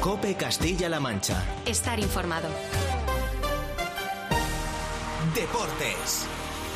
COPE Castilla-La Mancha. Estar informado. Deportes.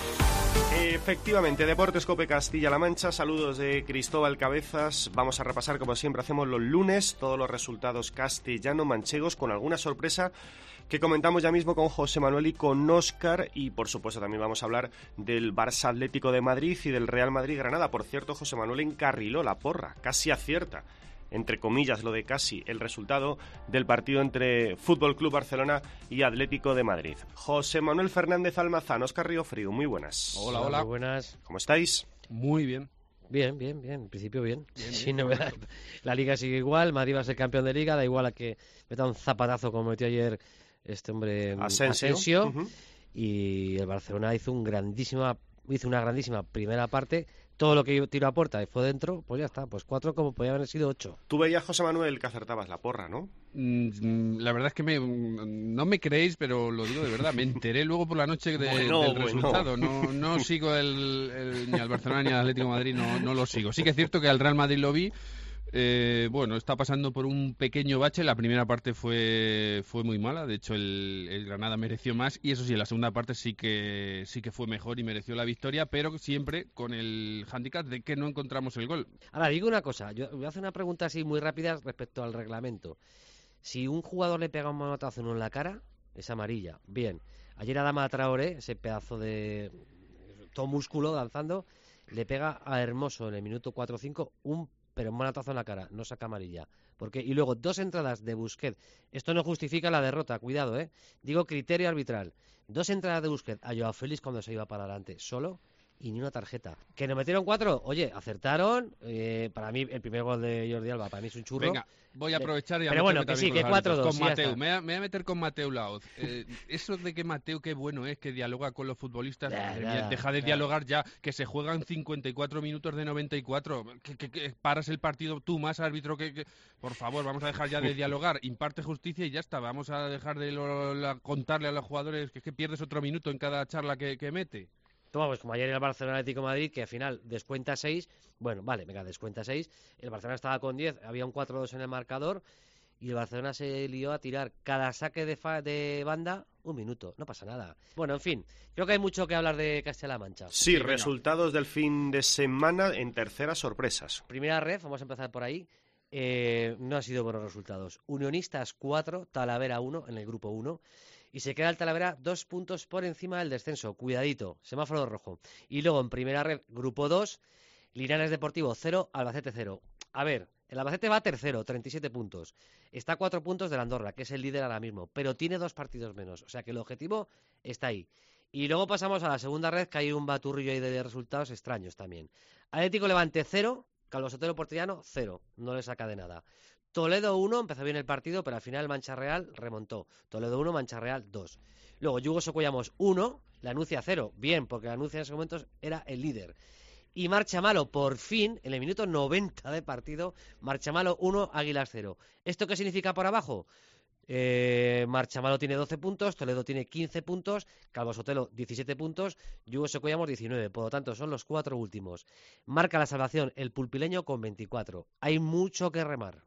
Efectivamente, Deportes COPE Castilla-La Mancha. Saludos de Cristóbal Cabezas. Vamos a repasar, como siempre hacemos los lunes, todos los resultados castellano-manchegos, con alguna sorpresa que comentamos ya mismo con José Manuel y con Óscar. Y por supuesto también vamos a hablar del Barça Atlético de Madrid y del Real Madrid-Granada. Por cierto, José Manuel encarriló la porra, casi acierta, entre comillas lo de casi, el resultado del partido entre Fútbol Club Barcelona y Atlético de Madrid. José Manuel Fernández Almazán, Óscar Riofrío, muy buenas. Hola. Muy buenas. ¿Cómo estáis? Muy bien. Bien, en principio bien. Sin novedad. La Liga sigue igual, Madrid va a ser campeón de Liga, da igual a que meta un zapatazo como metió ayer este hombre Asensio. Uh-huh. Y el Barcelona hizo una grandísima primera parte. Todo lo que tiró a puerta y fue dentro, pues ya está, pues 4 como podía haber sido 8. Tú veías, José Manuel, que acertabas la porra, ¿no? La verdad es que no me creéis, pero lo digo de verdad, me enteré luego por la noche del resultado. No sigo ni al Barcelona ni al Atlético de Madrid, no lo sigo. Sí que es cierto que al Real Madrid lo vi. Está pasando por un pequeño bache. La primera parte fue muy mala. De hecho, el Granada mereció más. Y eso sí, en la segunda parte sí que fue mejor y mereció la victoria, pero siempre con el hándicap de que no encontramos el gol. Ahora, digo una cosa. Yo voy a hacer una pregunta así muy rápida respecto al reglamento. Si un jugador le pega un manotazo en la cara, es amarilla. Bien. Ayer Adama Traoré, ese pedazo de todo músculo danzando, le pega a Hermoso en el minuto 4 o 5 pero un manotazo en la cara, no saca amarilla. Porque y luego 2 entradas de Busquets. Esto no justifica la derrota, cuidado, Digo criterio arbitral. 2 entradas de Busquets a Joao Félix cuando se iba para adelante, solo, y ni una tarjeta. ¿Que nos metieron 4? Oye, acertaron. Para mí, el primer gol de Jordi Alba, para mí es un churro. Venga, voy a aprovechar y pero bueno, que sí, que 4-2. Con Mateu, me voy a meter con Mateu Laoz. Eso de que Mateu, qué bueno es, que dialoga con los futbolistas. Deja de dialogar ya, que se juegan 54 minutos de 94. Que paras el partido tú más árbitro que... Por favor, vamos a dejar ya de dialogar. Imparte justicia y ya está. Vamos a dejar de contarle a los jugadores que pierdes otro minuto en cada charla que mete. Toma, pues como ayer el Barcelona Atlético de Madrid, que al final descuenta 6. Bueno, vale, venga, descuenta 6. El Barcelona estaba con 10, había un 4-2 en el marcador y el Barcelona se lió a tirar cada saque de banda 1 minuto. No pasa nada. Bueno, en fin, creo que hay mucho que hablar de Castilla-La Mancha. Sí, resultados del fin de semana en terceras sorpresas. Primera ref, vamos a empezar por ahí. No ha sido buenos resultados. Unionistas 4, Talavera 1 en el grupo 1. Y se queda el Talavera 2 puntos por encima del descenso. Cuidadito, semáforo rojo. Y luego en primera red, grupo 2, Linares Deportivo 0, Albacete 0. A ver, el Albacete va tercero, 37 puntos. Está a 4 puntos del Andorra, que es el líder ahora mismo, pero tiene 2 partidos menos. O sea que el objetivo está ahí. Y luego pasamos a la segunda red, que hay un baturrillo ahí de resultados extraños también. Atlético Levante 0, Calvo Sotelo Portellano 0. No le saca de nada. Toledo 1, empezó bien el partido, pero al final Mancha Real remontó. Toledo 1, Mancha Real 2. Luego Yugo Socuellamos 1, la Nucia 0. Bien, porque la Nucia en ese momento era el líder. Y Marchamalo, por fin, en el minuto 90 de partido, Marchamalo 1, Águilas 0. ¿Esto qué significa por abajo? Marchamalo tiene 12 puntos, Toledo tiene 15 puntos, Calvo Sotelo 17 puntos, Yugo Socuellamos 19. Por lo tanto, son los 4 últimos. Marca la salvación el pulpileño con 24. Hay mucho que remar.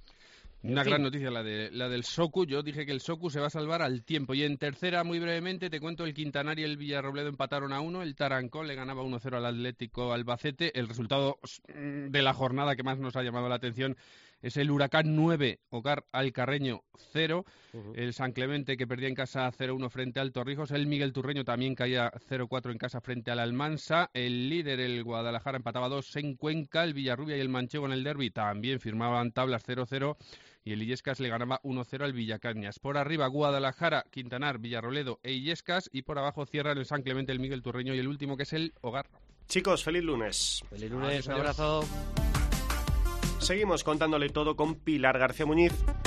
Una gran noticia la del Socu. Yo dije que el Socu se va a salvar al tiempo. Y en tercera, muy brevemente, te cuento, el Quintanar y el Villarrobledo empataron a 1. El Tarancón le ganaba 1-0 al Atlético Albacete. El resultado de la jornada que más nos ha llamado la atención es el Huracán 9, Ocar Alcarreño 0. El San Clemente, que perdía en casa 0-1 frente al Torrijos. El Miguel Turreño también caía 0-4 en casa frente al Almansa. El líder, el Guadalajara, empataba 2 en Cuenca. El Villarrubia y el Manchego en el derbi también firmaban tablas 0-0. Y el Illescas le ganaba 1-0 al Villacañas. Por arriba, Guadalajara, Quintanar, Villarroledo e Illescas. Y por abajo cierran el San Clemente, el Miguel Turreño y el último, que es el Hogar. Chicos, feliz lunes. Feliz lunes, un abrazo. Seguimos contándole todo con Pilar García Muñiz.